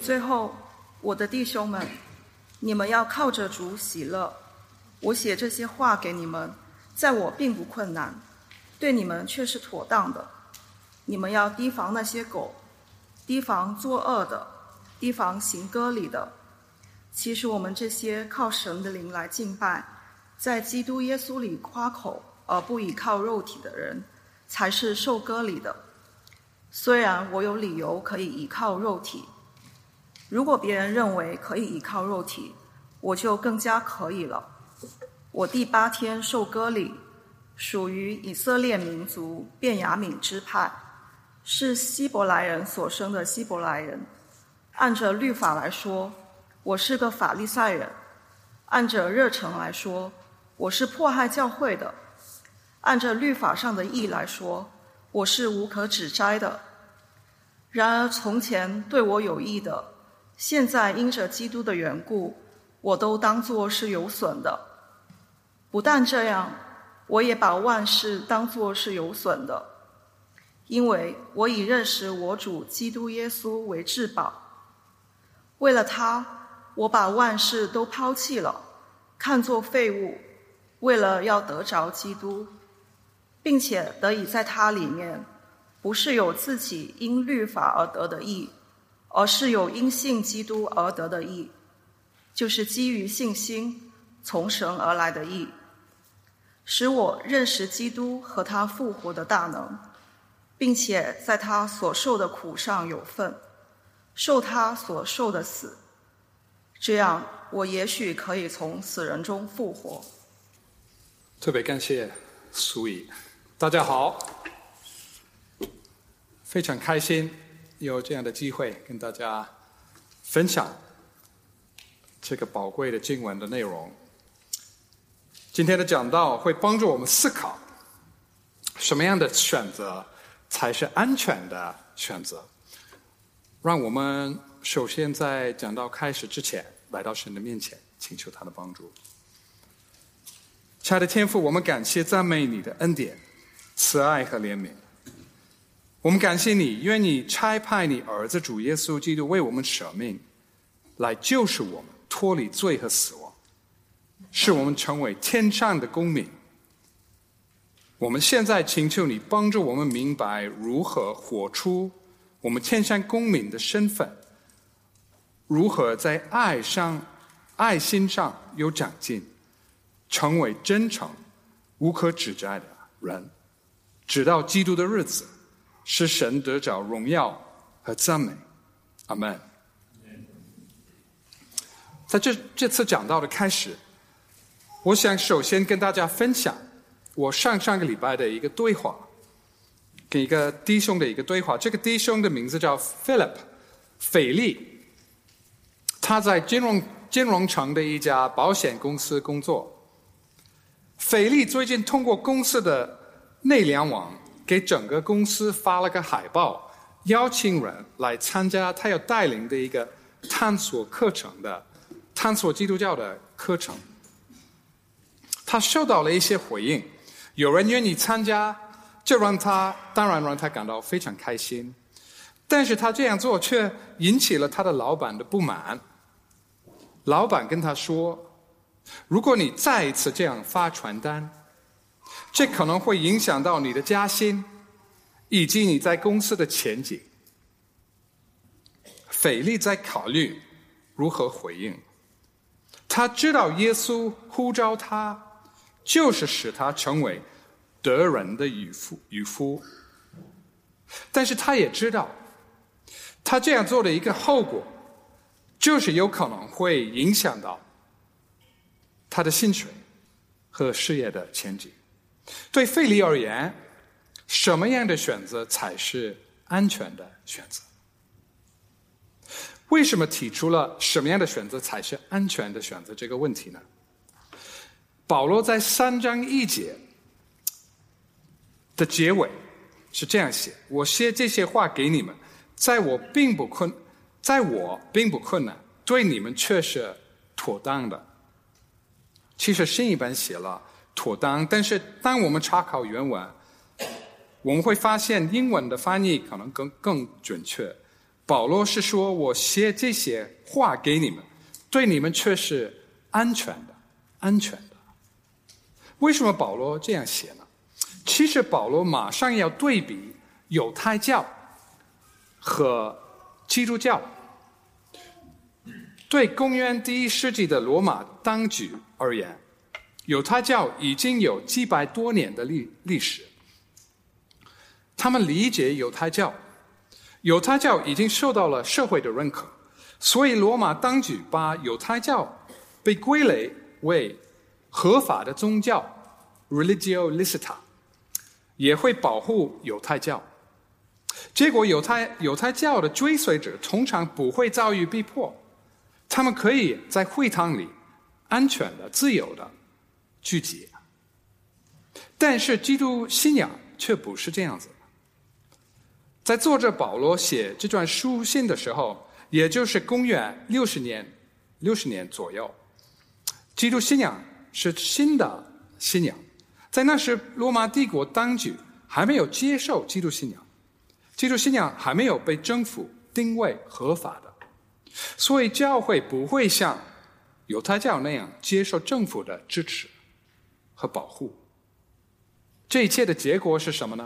最后，我的弟兄们，你们要靠着主喜乐。我写这些话给你们，在我并不困难，对你们却是妥当的。你们要提防那些狗，提防作恶的，提防行割礼的。其实我们这些靠神的灵来敬拜，在基督耶稣里夸口而不倚靠肉体的人，才是受割礼的。虽然我有理由可以倚靠肉体，如果别人认为可以倚靠肉体，我就更加可以了。我第8天受割礼，属于以色列民族便雅悯支派，是希伯来人所生的希伯来人。按着律法来说，我是个法利赛人；按着热诚来说，我是迫害教会的；按着律法上的义来说，我是无可指摘的。然而从前对我有益的，现在因着基督的缘故，我都当作是有损的。不但这样，我也把万事当作是有损的，因为我以认识我主基督耶稣为至宝。为了他，我把万事都抛弃了，看作废物，为了要得着基督，并且得以在他里面，不是有自己因律法而得的义，而是有因信基督而得的义，就是基于信心从神而来的义，使我认识基督和他复活的大能，并且在他所受的苦上有份，受他所受的死，这样我也许可以从死人中复活。 特别感谢苏怡。大家好，非常开心有这样的机会跟大家分享这个宝贵的经文的内容。今天的讲道会帮助我们思考什么样的选择才是安全的选择。让我们首先在讲道开始之前来到神的面前，请求他的帮助。亲爱的天父，我们感谢赞美你的恩典、慈爱和怜悯。我们感谢你，愿你差派你儿子主耶稣基督为我们舍命，来救赎我们脱离罪和死亡，使我们成为天上的公民。我们现在请求你帮助我们明白如何活出我们天上公民的身份，如何在爱心上有长进，成为真诚无可指摘的人，直到基督的日子，使神得着荣耀和赞美。阿们。在这次讲道的开始，我想首先跟大家分享我上个礼拜的一个对话，跟一个弟兄的一个对话。这个弟兄的名字叫 Philip 斐利，他在金融城的一家保险公司工作。斐利最近通过公司的内联网给整个公司发了个海报，邀请人来参加他要带领的一个探索基督教的课程。他收到了一些回应，有人愿意参加，这当然让他感到非常开心。但是他这样做却引起了他的老板的不满。老板跟他说，如果你再一次这样发传单，这可能会影响到你的加薪以及你在公司的前景。斐利在考虑如何回应。他知道耶稣呼召他，就是使他成为得人的渔夫，但是他也知道他这样做的一个后果，就是有可能会影响到他的薪水和事业的前景。对斐利而言，什么样的选择才是安全的选择？为什么提出了什么样的选择才是安全的选择这个问题呢？保罗在3章1节的结尾是这样写：我写这些话给你们，在我并不困难，对你们却是妥当的。其实新译本写了妥当，但是当我们查考原文，我们会发现英文的翻译可能更准确。 保罗是说，我写这些话给你们，对你们却是安全的，安全的。为什么保罗这样写呢？其实保罗马上要对比犹太教和基督教。对公元第1世纪的罗马当局而言，犹太教已经有几百多年的历史。他们理解犹太教已经受到了社会的认可，所以罗马当局把犹太教被归类为合法的宗教 religio licita， 也会保护犹太教。结果犹太教的追随者通常不会遭遇逼迫，他们可以在会堂里安全的、自由的聚集。但是基督信仰却不是这样子。在作者保罗写这段书信的时候，也就是公元60年左右，基督信仰是新的信仰。在那时，罗马帝国当局还没有接受基督信仰，基督信仰还没有被政府定位合法的，所以教会不会像犹太教那样接受政府的支持和保护。这一切的结果是什么呢？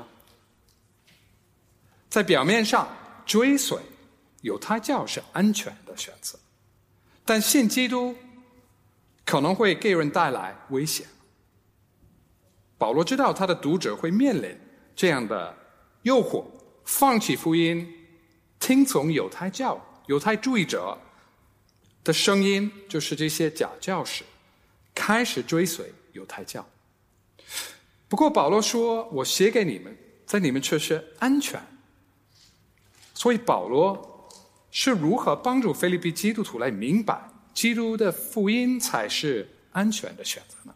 在表面上，追随犹太教是安全的选择，但信基督可能会给人带来危险。保罗知道他的读者会面临这样的诱惑，放弃福音，听从犹太主义者的声音，就是这些假教师，开始追随犹太教。不过保罗说，我写给你们，在你们却是安全。所以保罗是如何帮助腓立比基督徒来明白基督的福音才是安全的选择呢？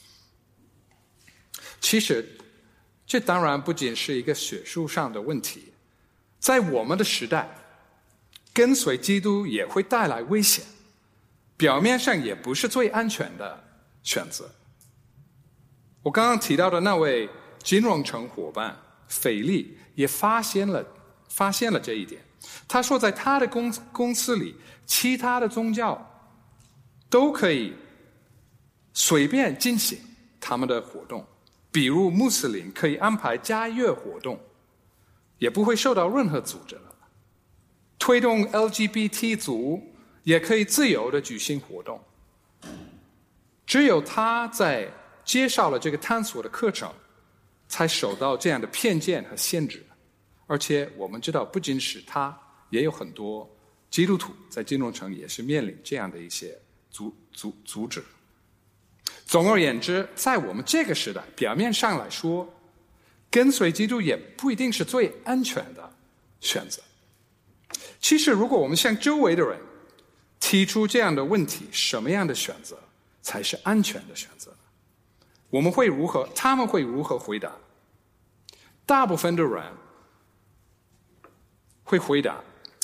其实这当然不仅是一个学术上的问题，在我们的时代，跟随基督也会带来危险，表面上也不是最安全的选择。我刚刚提到的那位金融城伙伴腓利也发现了这一点。他说在他的公司里，其他的宗教都可以随便进行他们的活动，比如穆斯林可以安排家乐活动，也不会受到任何阻止了。推动 LGBT 族也可以自由的举行活动。只有他在介绍了这个探索的课程，才受到这样的偏见和限制。而且我们知道，不仅是他，也有很多基督徒在金融城也是面临这样的一些阻止。总而言之，在我们这个时代，表面上来说，跟随基督也不一定是最安全的选择。其实如果我们向周围的人提出这样的问题，什么样的选择才是安全的选择？他们会如何回答？大部分的人会回答，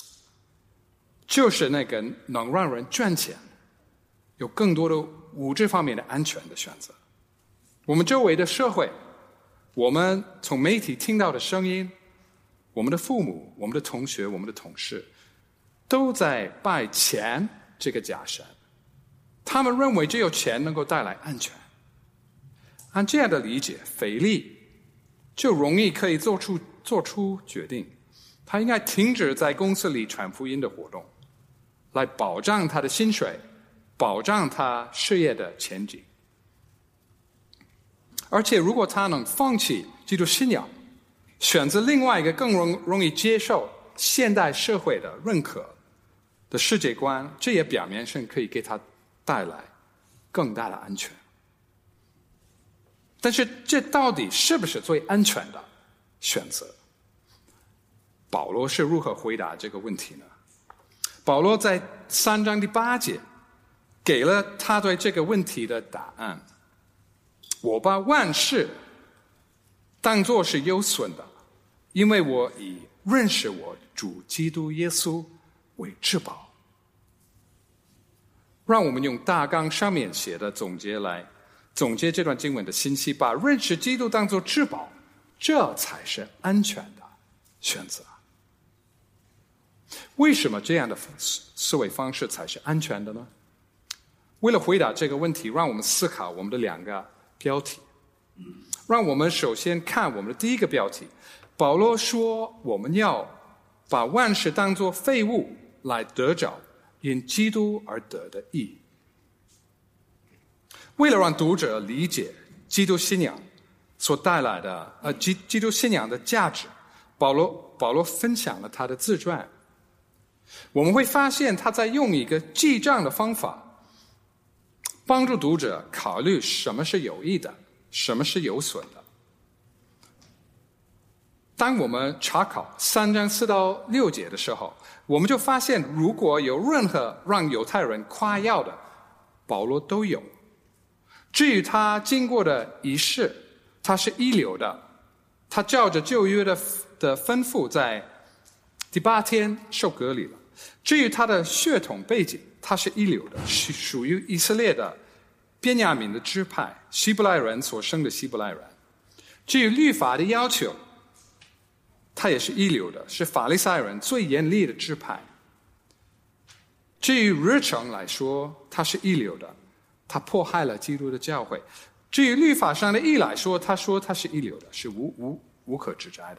就是那个能让人赚钱，有更多的物质方面的安全的选择。我们周围的社会，我们从媒体听到的声音，我们的父母、我们的同学、我们的同事，都在拜钱这个假神。他们认为只有钱能够带来安全。按这样的理解，腓利就容易可以做出决定，他应该停止在公司里传福音的活动，来保障他的薪水，保障他事业的前景。而且如果他能放弃基督信仰，选择另外一个更容易接受现代社会的认可的世界观，这也表面上可以给他带来更大的安全。但是这到底是不是最安全的选择？保罗是如何回答这个问题呢？保罗在3章第8节给了他对这个问题的答案：我把万事当作是有损的，因为我以认识我主基督耶稣为至宝。让我们用大纲上面写的总结来总结这段经文的信息，把认识基督当作至宝，这才是安全的选择。 为什么这样的思维方式才是安全的呢？为了回答这个问题，让我们思考我们的2个标题。让我们首先看我们的第一个标题，保罗说我们要把万事当作废物来得着因基督而得的义。为了让读者理解基督信仰所带来的基督信仰的价值，保罗分享了他的自传。我们会发现他在用一个记账的方法帮助读者考虑什么是有益的，什么是有损的。当我们查考3章4到6节的时候，我们就发现如果有任何让犹太人夸耀的，保罗都有。至于他经过的仪式，他是一流的，他照着旧约的吩咐在第8天受割礼了。至于他的血统背景，他是一流的，属于以色列的便雅悯的支派，希伯来人所生的希伯来人。至于律法的要求，他也是一流的，是法利赛人最严厉的支派。至于日程来说，他是一流的，他迫害了基督的教会。至于律法上的义来说，他说他是一流的，是无可指摘的。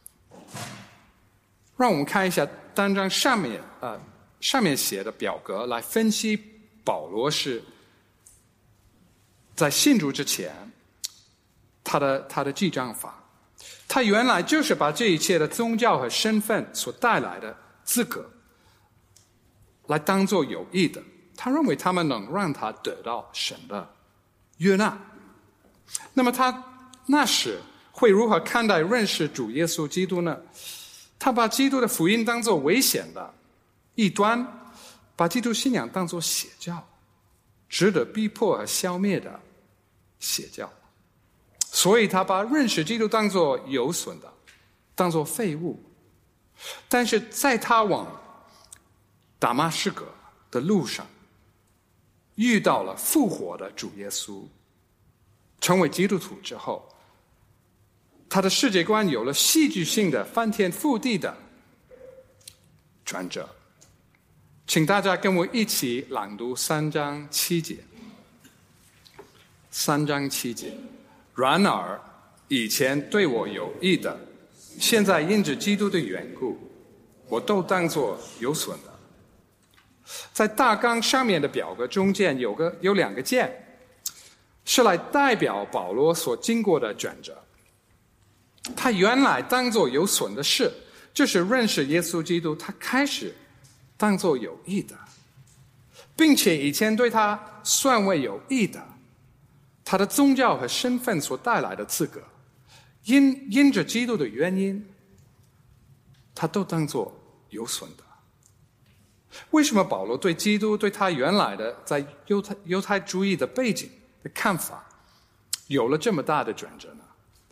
让我们看一下单章上面写的表格来分析保罗是在信主之前他的记账法。他原来就是把这一切的宗教和身份所带来的资格来当作有益的，他认为他们能让他得到神的悦纳。那么他那时会如何看待认识主耶稣基督呢？他把基督的福音当作危险的异端，把基督信仰当作邪教，值得逼迫和消灭的邪教。所以他把认识基督当作有损的，当作废物。但是在他往大马士革的路上，遇到了复活的主耶稣，成为基督徒之后，他的世界观有了戏剧性的翻天覆地的转折。请大家跟我一起朗读3章7节。3章7节，然而以前对我有益的，现在因着基督的缘故，我都当作有损的。在大纲上面的表格中间有2个键，是来代表保罗所经过的转折。他原来当作有损的事，就是认识耶稣基督，他开始当作有益的，并且以前对他算为有益的，他的宗教和身份所带来的资格，因着基督的原因，他都当作有损的。为什么保罗对基督对他原来的在犹太主义的背景的看法有了这么大的转折呢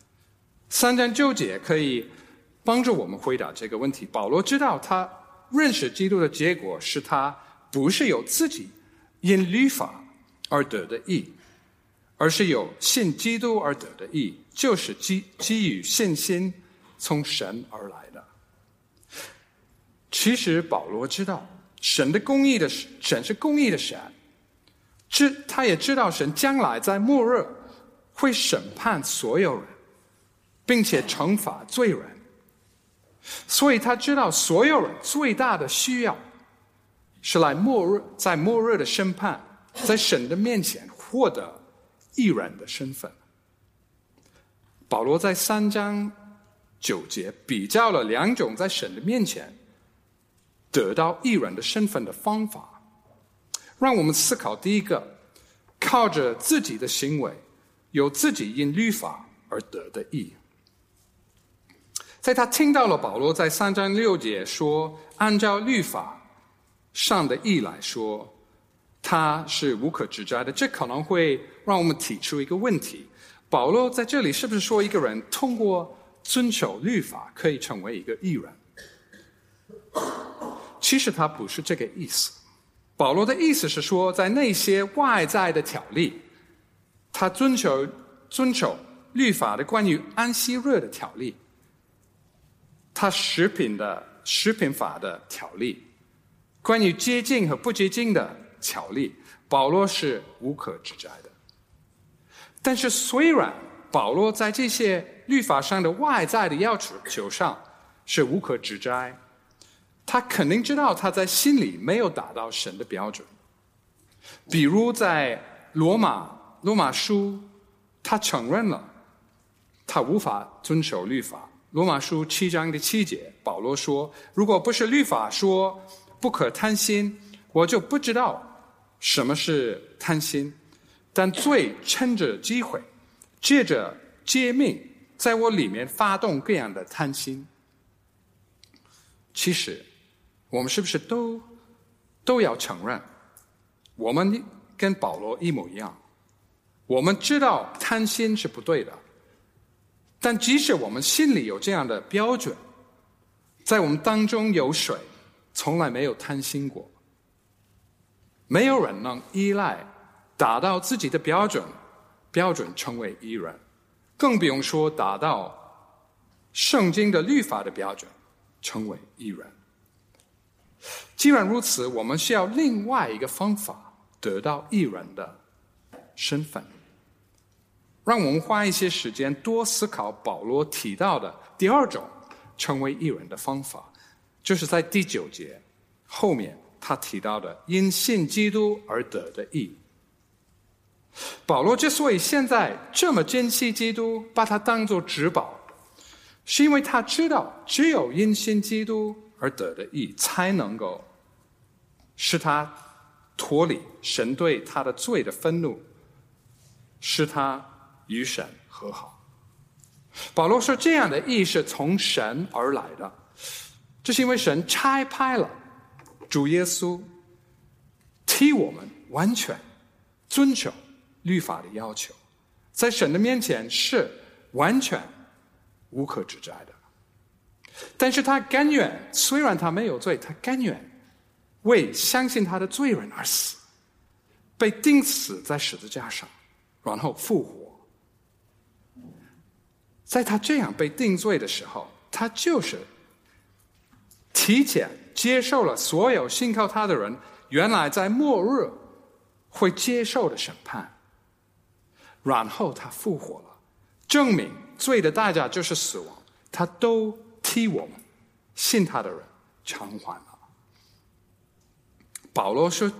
？3章9节可以帮助我们回答这个问题。保罗知道他认识基督的结果是他不是有自己因律法而得的义，而是有信基督而得的义，就是基于信心从神而来的。其实保罗知道神是公义的神，他也知道神将来在末日会审判所有人，并且惩罚罪人，所以他知道所有人最大的需要是在末日的审判，在神的面前获得义人的身份。保罗在3章9节比较了2种在神的面前得到义人的身份的方法，让我们思考。第一个，靠着自己的行为，有自己因律法而得的义。在他听到了保罗在3章6节说按照律法上的义来说他是无可指摘的，这可能会让我们提出一个问题：保罗在这里是不是说一个人通过遵守律法可以成为一个义人？其实他不是这个意思。保罗的意思是说，在那些外在的条例，他遵守律法的关于安息日的条例，他食品的食品法的条例，关于洁净和不洁净的条例，保罗是无可指摘的。但是虽然保罗在这些律法上的外在的要求上是无可指摘，他肯定知道他在心里没有达到神的标准。比如在罗马书，他承认了他无法遵守律法。罗马书7章7节，保罗说，如果不是律法说不可贪心，我就不知道什么是贪心。但罪趁着机会，借着诫命，在我里面发动各样的贪心。其实我们是不是都要承认，我们跟保罗一模一样，我们知道贪心是不对的，但即使我们心里有这样的标准，在我们当中有谁从来没有贪心过？没有人能依赖达到自己的标准成为义人，更不用说达到圣经的律法的标准成为义人。既然如此，我们需要另外一个方法得到义人的身份。让我们花一些时间多思考保罗提到的第二种成为义人的方法，就是在第9节后面他提到的因信基督而得的义。保罗之所以现在这么珍惜基督，把它当作至宝，是因为他知道只有因信基督而得的义，才能够使他脱离神对他的罪的愤怒，使他与神和好。保罗说这样的义是从神而来的，这是因为神差派了主耶稣替我们完全遵守律法的要求，在神的面前是完全无可指摘的。但是他甘愿，虽然他没有罪，他甘愿为相信他的罪人而死，被钉死在十字架上，然后复活。在他这样被定罪的时候，他就是提前接受了所有信靠他的人原来在末日会接受的审判，然后他复活了，证明罪的代价就是死亡，他都替我们信他的人偿还了。保罗说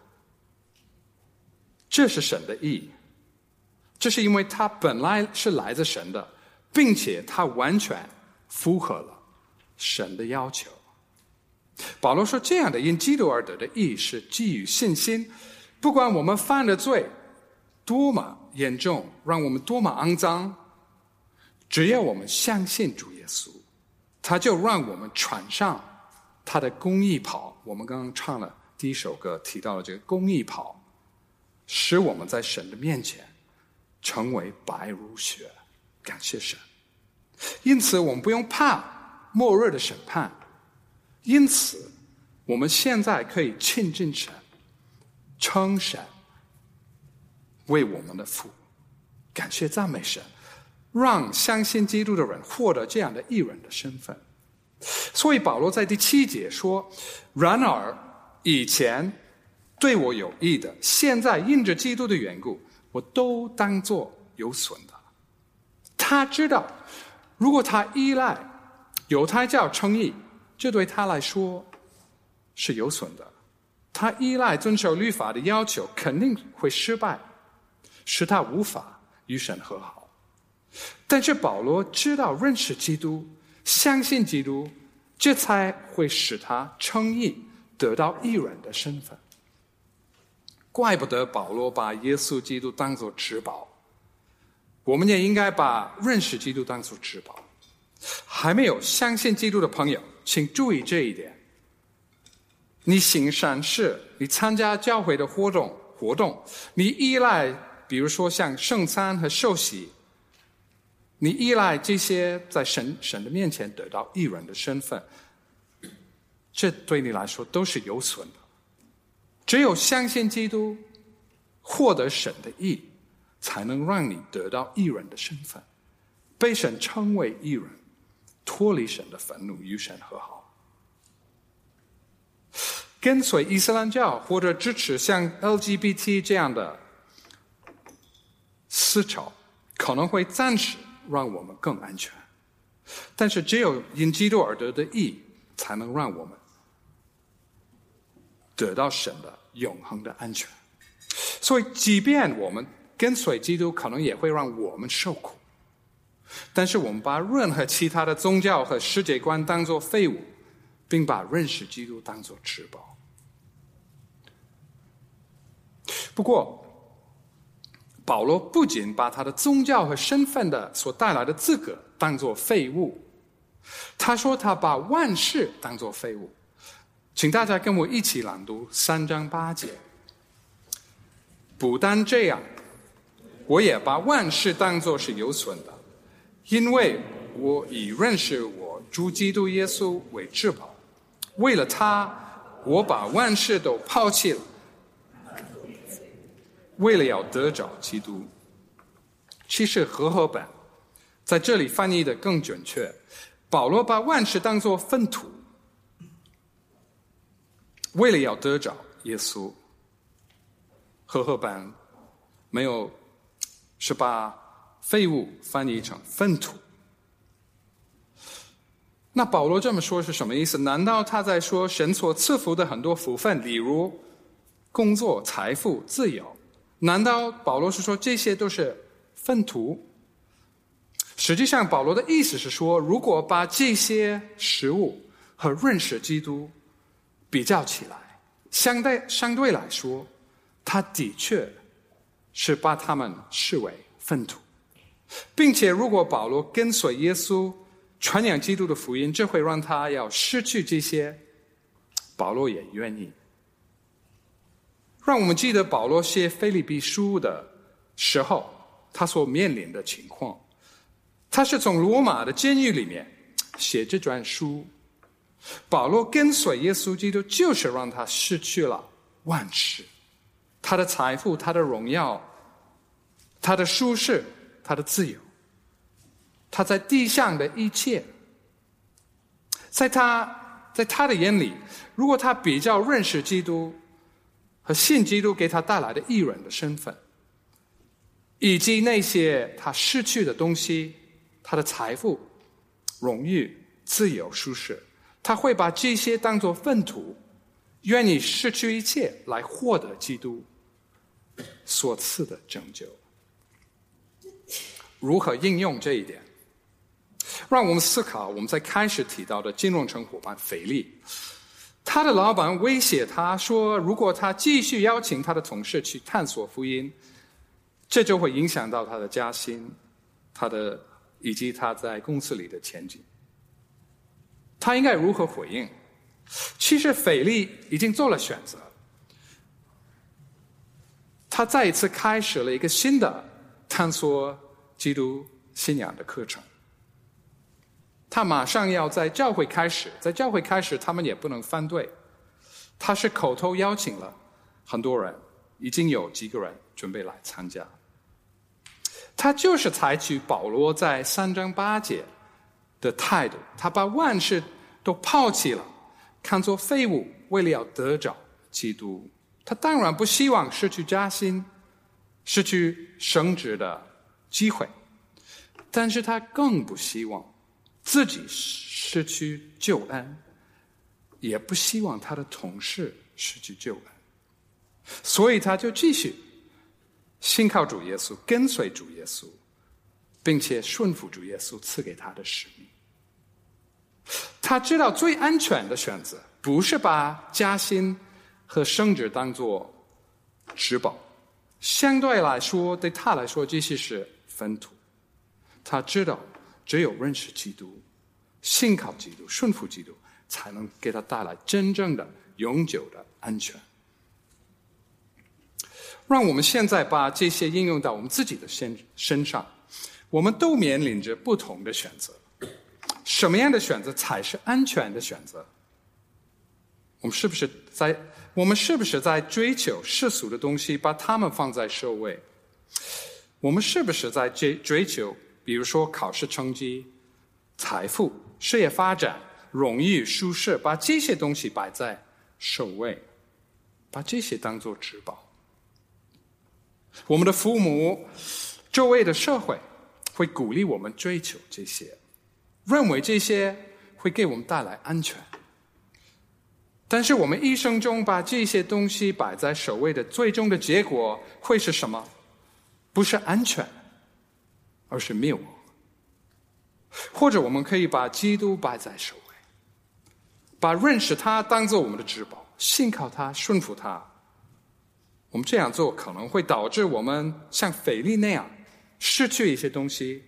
这是神的义，这是因为他本来是来自神的，并且他完全符合了神的要求。保罗说这样的因基督而得的义是基于信心，不管我们犯的罪多么严重，让我们多么肮脏，只要我们相信主耶稣，他就让我们穿上他的公义袍。我们刚刚唱了第一首歌提到了这个公义袍，使我们在神的面前成为白如雪，感谢神。因此我们不用怕末日的审判，因此我们现在可以亲近神，称神为我们的父，感谢赞美神，让相信基督的人获得这样的义人的身份。所以保罗在第7节说，然而以前对我有益的，现在因着基督的缘故，我都当作有损的。他知道如果他依赖犹太教称义，这对他来说是有损的，他依赖遵守律法的要求肯定会失败，使他无法与神和好。但是保罗知道认识基督，相信基督，这才会使他称义，得到义人的身份。怪不得保罗把耶稣基督当作至宝，我们也应该把认识基督当作至宝。还没有相信基督的朋友，请注意这一点。你行善事，你参加教会的活动，你依赖比如说像圣餐和受洗，你依赖这些在神的面前得到义人的身份，这对你来说都是有损的。只有相信基督，获得神的义，才能让你得到义人的身份，被神称为义人，脱离神的愤怒，与神和好。 跟随伊斯兰教或者支持像 LGBT 这样的思潮，可能会暂时让我们更安全，但是只有因基督而得的义，才能让我们得到神的永恒的安全。所以即便我们跟随基督可能也会让我们受苦，但是我们把任何其他的宗教和世界观当作废物，并把认识基督当作至宝。不过保罗不仅把他的宗教和身份的所带来的资格当作废物，他说他把万事当作废物。请大家跟我一起朗读3章8节。不但这样，我也把万事当作是有损的，因为我已认识我主基督耶稣为至宝。为了他，我把万事都抛弃了，为了要得着基督。其实和合本在这里翻译的更准确，保罗把万事当作粪土，为了要得着耶稣。和合本没有是把废物翻译成粪土。那保罗这么说是什么意思？难道他在说神所赐福的很多福分，例如工作、财富、自由，难道保罗是说这些都是粪土？实际上保罗的意思是说，如果把这些事物和认识基督比较起来，相对来说，他的确是把他们视为粪土，并且如果保罗跟随耶稣传扬基督的福音，这会让他要失去这些，保罗也愿意。让我们记得保罗写腓立比书的时候，他所面临的情况。他是从罗马的监狱里面写这段书。保罗跟随耶稣基督，就是让他失去了万事，他的财富，他的荣耀，他的舒适，他的自由，他在地上的一切。在他的眼里，如果他比较认识基督和信基督给他带来的义人的身份，以及那些他失去的东西，他的财富、荣誉、自由、舒适，他会把这些当作粪土，愿意失去一切来获得基督所赐的拯救。如何应用这一点？让我们思考我们在开始提到的金融城伙伴腓利，他的老板威胁他说，如果他继续邀请他的同事去探索福音，这就会影响到他的加薪，以及他在公司里的前景。他应该如何回应？其实腓利已经做了选择，他再一次开始了一个新的探索基督信仰的课程。他马上要在教会开始他们也不能反对，他是口头邀请了很多人，已经有几个人准备来参加。他就是采取保罗在3章8节的态度，他把万事都抛弃了，看作废物，为了要得着基督。他当然不希望失去加薪，失去升职的机会，但是他更不希望自己失去救恩，也不希望他的同事失去救恩。所以他就继续信靠主耶稣，跟随主耶稣，并且顺服主耶稣赐给他的使命。他知道最安全的选择不是把加薪和升职当作至宝，相对来说，对他来说这些是粪土。他知道只有认识基督，信靠基督，顺服基督，才能给他带来真正的永久的安全。让我们现在把这些应用到我们自己的身上。我们都面临着不同的选择，什么样的选择才是安全的选择？我们是不是在追求世俗的东西，把它们放在首位？我们是不是在追求比如说考试成绩、财富、事业发展、荣誉、舒适，把这些东西摆在守卫，把这些当作至宝。我们的父母、周围的社会会鼓励我们追求这些，认为这些会给我们带来安全。但是我们一生中把这些东西摆在首位的最终的结果会是什么？不是安全，而是灭亡。或者我们可以把基督摆在首位，把认识他当作我们的至宝，信靠他，顺服他。我们这样做可能会导致我们像腓力那样失去一些东西，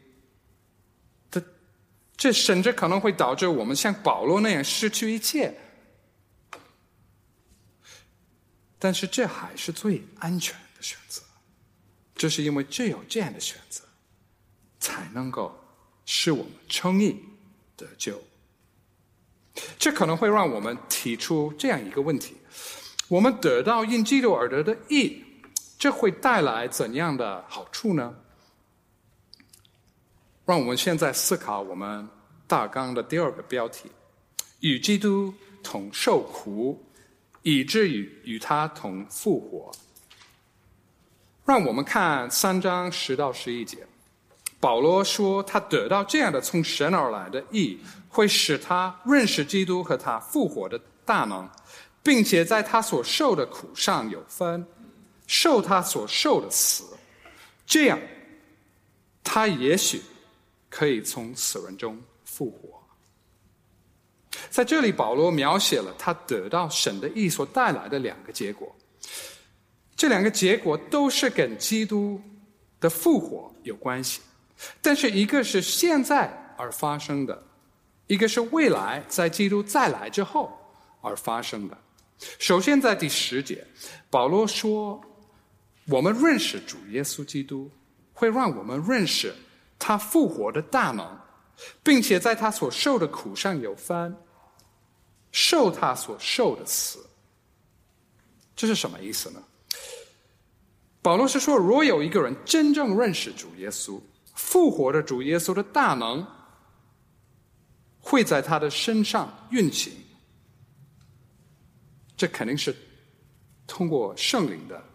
这甚至可能会导致我们像保罗那样失去一切。但是这还是最安全的选择，这是因为只有这样的选择才能够使我们称义得救。这可能会让我们提出这样一个问题：我们得到因基督而得的义，这会带来怎样的好处呢？让我们现在思考我们大纲的第二个标题：与基督同受苦，以至于与他同复活。让我们看3章10到11节。保罗说他得到这样的从神而来的义，会使他认识基督和他复活的大能，并且在他所受的苦上有分，受他所受的死，这样他也许可以从死人中复活。在这里保罗描写了他得到神的义所带来的2个结果，这2个结果都是跟基督的复活有关系，但是一个是现在而发生的，一个是未来在基督再来之后而发生的。首先在第10节，保罗说我们认识主耶稣基督，会让我们认识他复活的大能，并且在他所受的苦上有分，受他所受的死。这是什么意思呢？保罗是说，如果有一个人真正认识主耶稣，复活的主耶稣的大能会在他的身上运行，这肯定是通过圣灵的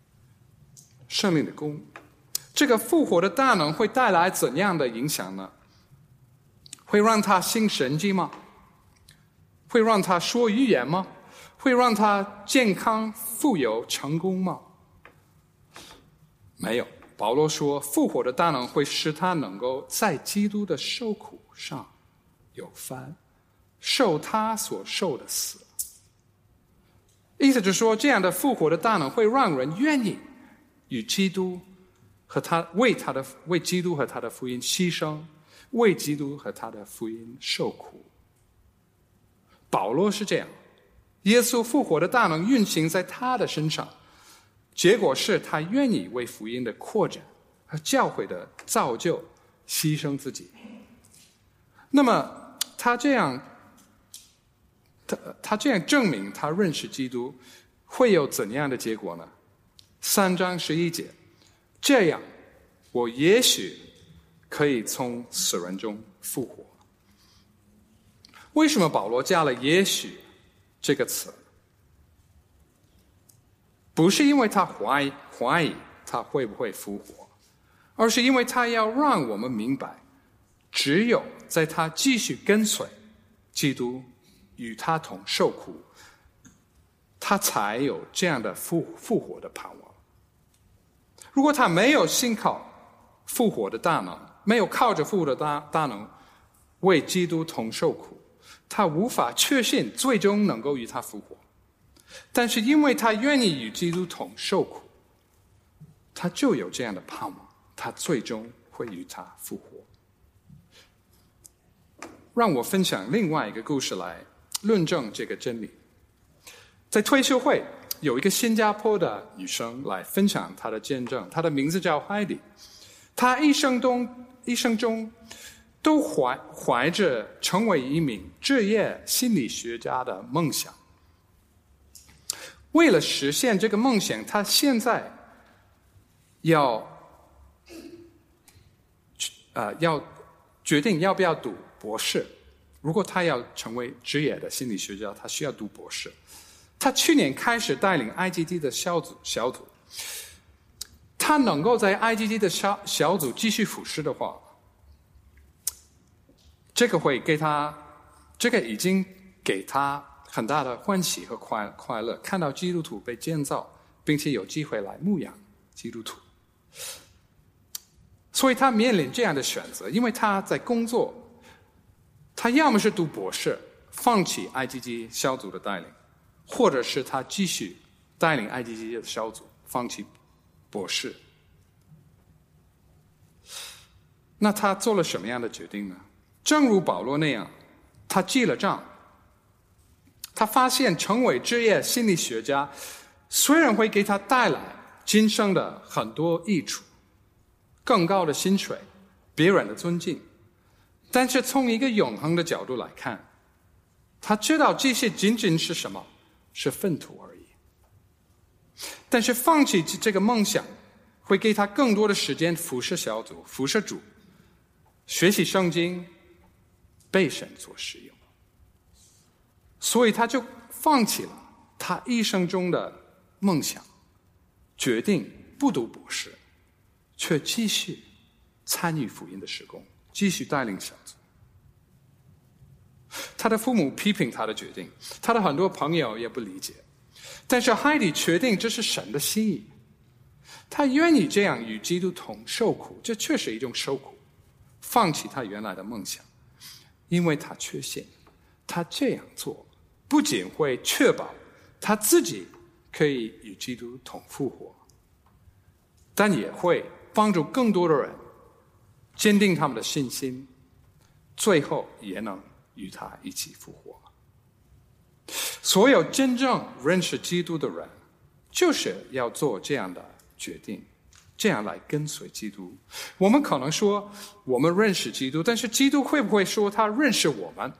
功。这个复活的大能会带来怎样的影响呢？会让他行神迹吗？会让他说预言吗？会让他健康、富有、成功吗？没有。保罗说，复活的大能会使他能够在基督的受苦上有分，受他所受的死。意思就是说，这样的复活的大能会让人愿意与基督和他为基督和他的福音牺牲，为基督和他的福音受苦。保罗是这样，耶稣复活的大能运行在他的身上，结果是他愿意为福音的扩展和教会的造就牺牲自己。那么他这样证明他认识基督，会有怎样的结果呢？3章11节，这样我也许可以从死人中复活。为什么保罗加了也许这个词？不是因为他怀疑他会不会复活，而是因为他要让我们明白，只有在他继续跟随基督，与他同受苦，他才有这样的复活的盼望。如果他没有信靠复活的大能，没有靠着复活的大能为基督同受苦，他无法确信最终能够与他复活。但是因为他愿意与基督同受苦，他就有这样的盼望，他最终会与他复活。让我分享另外一个故事来论证这个真理。在退休会有一个新加坡的女生来分享她的见证，她的名字叫海莉。她一生中都怀着成为一名职业心理学家的梦想。为了实现这个梦想，她现在要决定要不要读博士。如果她要成为职业的心理学家，她需要读博士。 他去年开始带领 IGD 的小组，他能够在 IGD 的小组继续服侍的话，这个已经给他很大的欢喜和快乐，看到基督徒被建造，并且有机会来牧养基督徒。所以他面临这样的选择，因为他在工作，他要么是读博士，放弃 IGG 小组的带领，或者是他继续带领 IGG 的小组，放弃博士。那他做了什么样的决定呢？正如保罗那样，他记了账。他发现成为职业心理学家，虽然会给他带来今生的很多益处，更高的薪水，别人的尊敬，但是从一个永恒的角度来看，他知道这些仅仅是什么？是粪土而已。但是放弃这个梦想，会给他更多的时间服侍小组，服侍主，学习圣经，被神所使用。所以他就放弃了他一生中的梦想，决定不读博士，却继续参与福音的事工，继续带领小组。他的父母批评他的决定，他的很多朋友也不理解，但是海蒂确定这是神的心意，他愿意这样与基督同受苦，这确实一种受苦，放弃他原来的梦想，因为他确信他这样做不仅会确保他自己可以与基督同复活，但也会帮助更多的人坚定他们的信心，最后也能与他一起复活。所有真正认识基督的人，就是要做这样的决定，这样来跟随基督。我们可能说我们认识基督，但是基督会不会说他认识我们？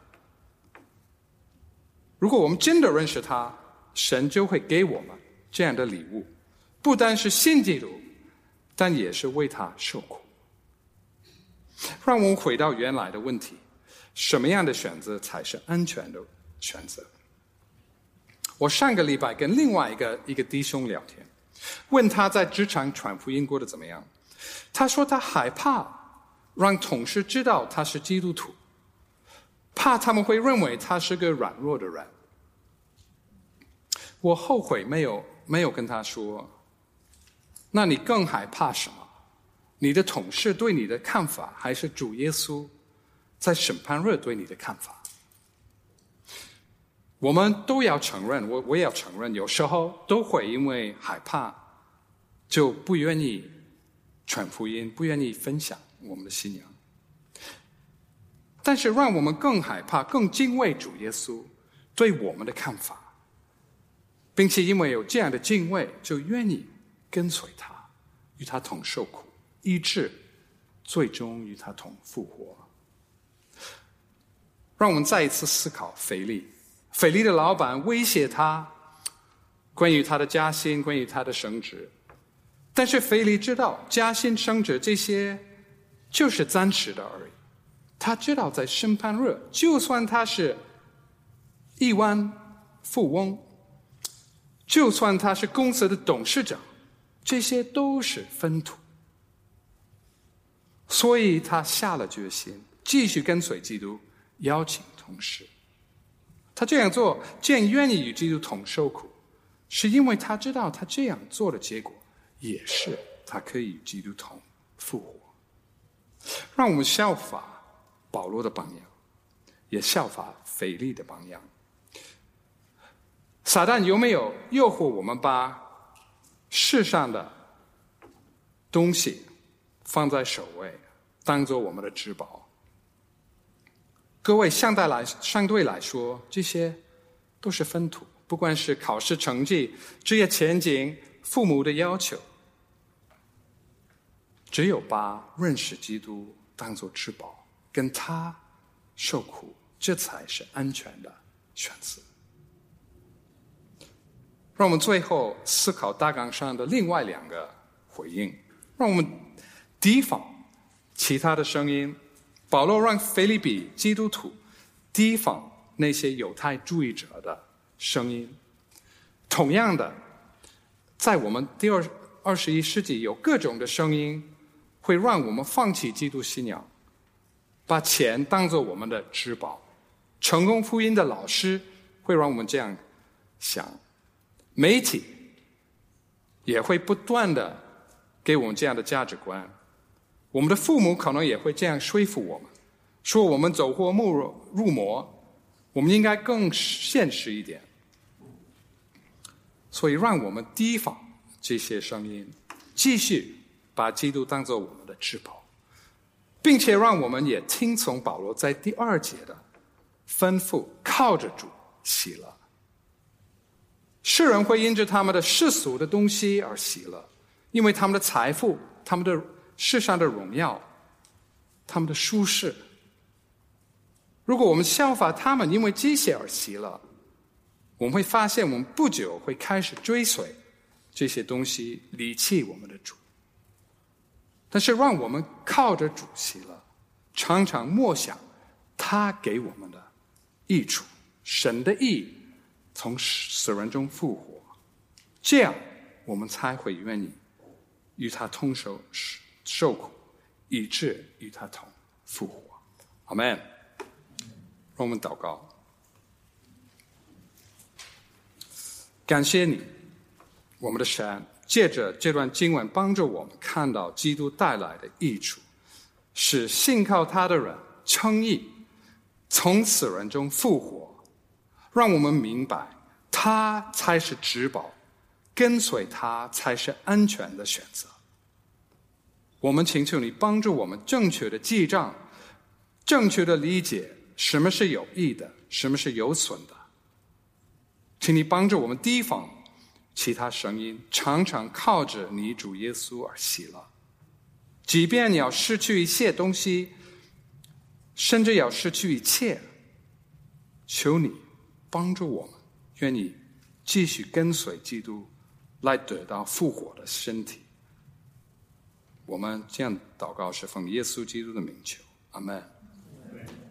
如果我们真的认识他，神就会给我们这样的礼物，不单是信基督，但也是为他受苦。让我们回到原来的问题，什么样的选择才是安全的选择？我上个礼拜跟另外一个弟兄聊天，问他在职场传福音过得怎么样。他说他害怕让同事知道他是基督徒，怕他们会认为他是个软弱的人。我后悔没有跟他说，那你更害怕什么？你的同事对你的看法，还是主耶稣在审判日对你的看法？我们都要承认，我也要承认，有时候都会因为害怕，就不愿意传福音，不愿意分享我们的信仰。但是让我们更害怕，更敬畏主耶稣对我们的看法，并且因为有这样的敬畏，就愿意跟随他，与他同受苦，医治，最终与他同复活。让我们再一次思考腓利。腓利的老板威胁他，关于他的加薪，关于他的升职。但是腓利知道，加薪升职这些就是暂时的而已。他知道在审判日，就算他是亿万富翁，就算他是公司的董事长，这些都是粪土。所以他下了决心，继续跟随基督，邀请同事。他这样做，既然愿意与基督同受苦，是因为他知道他这样做的结果，也是他可以与基督同复活。让我们效法保罗的榜样，也效法腓利的榜样。撒旦有没有诱惑我们把世上的东西放在首位，当作我们的至宝？各位，相对来说，这些都是粪土，不管是考试成绩、职业前景、父母的要求，只有把认识基督当作至宝，跟他受苦，这才是安全的选择。让我们最后思考大纲上的另外两个回应，让我们提防其他的声音。保罗让腓立比基督徒提防那些犹太主义者的声音， 同样的，在我们第21世纪，有各种的声音会让我们放弃基督信仰，把钱当作我们的至宝。成功福音的老师会让我们这样想，媒体也会不断的给我们这样的价值观，我们的父母可能也会这样说服我们，说我们走火入魔，我们应该更现实一点。所以让我们提防这些声音，继续把基督当作我们的至宝，并且让我们也听从保罗在第2节的吩咐，靠着主喜乐。世人会因着他们的世俗的东西而喜乐，因为他们的财富，他们的世上的荣耀，他们的舒适。如果我们效法他们因为这些而喜乐，我们会发现我们不久会开始追随这些东西，离弃我们的主。但是让我们靠着主喜乐，常常默想他给我们的益处，神的义从死人中复活，这样我们才会愿意与他同受苦，以致与他同复活。阿们。让我们祷告。感谢你，我们的神，借着这段经文帮助我们看到基督带来的益处，使信靠他的人称义，从死人中复活，让我们明白他才是至宝，跟随他才是安全的选择。我们请求你帮助我们正确的记账，正确的理解什么是有益的，什么是有损的。请你帮助我们提防其他声音，常常靠着你主耶稣而喜乐。即便你要失去一切东西，甚至要失去一切，求你帮助我们，愿意继续跟随基督，来得到复活的身体。我们这样祷告是奉耶稣基督的名求，阿们。